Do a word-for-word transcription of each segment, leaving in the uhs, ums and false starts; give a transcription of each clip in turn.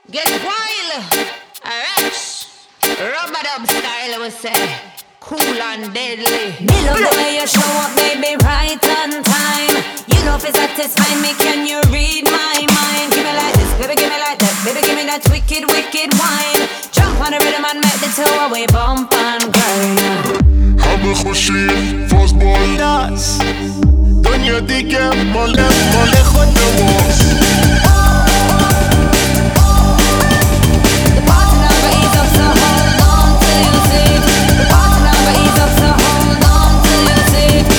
Get wild, rush, rubber dub style, we say, cool and deadly. Me love the way you show up, baby, right on time. You know if it's satisfying me, can you read my mind? Give me like this, baby, give me like that, baby, give me that wicked, wicked wine. Jump on the rhythm and make the two away bump and grind. همه خوشیم فازبال نست دنیا دیگه مال مال خود ماست. The party never ease up, so hold on till you see it. The party never ease up, so hold on till you see it.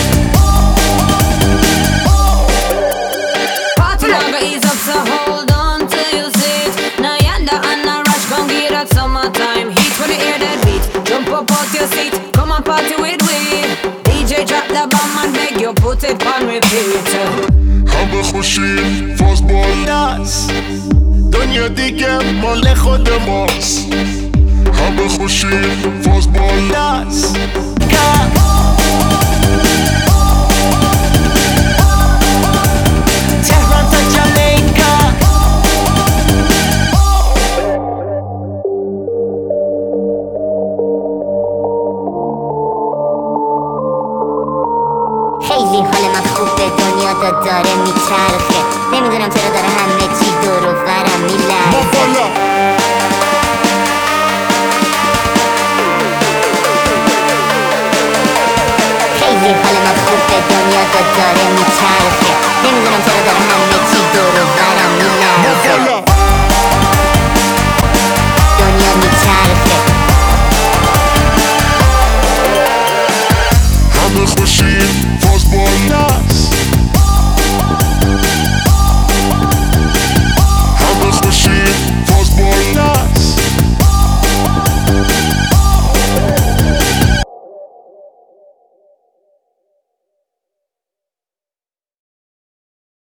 Party never ease up, so hold on till you see it. Now yonder and a rush, gon' get that summertime heat. When you hear that beat, jump up out your seat. Come on party with we. D J drop the bomb and beg you put it on repeat. همه خوشیم فازبال نست دنیا دیگه مال خود ماست. همه خوشیم فازبال نست تهران تا جامیکا. خیلی حال من خوبه دنیا دا داره میچرخه نمیدونم چرا داره همه چی دور و برم میلرزه. خیلی حال من خوبه دنیا دا داره میچرخه نمیدونم چرا داره همه چی دور و برم میلرزه.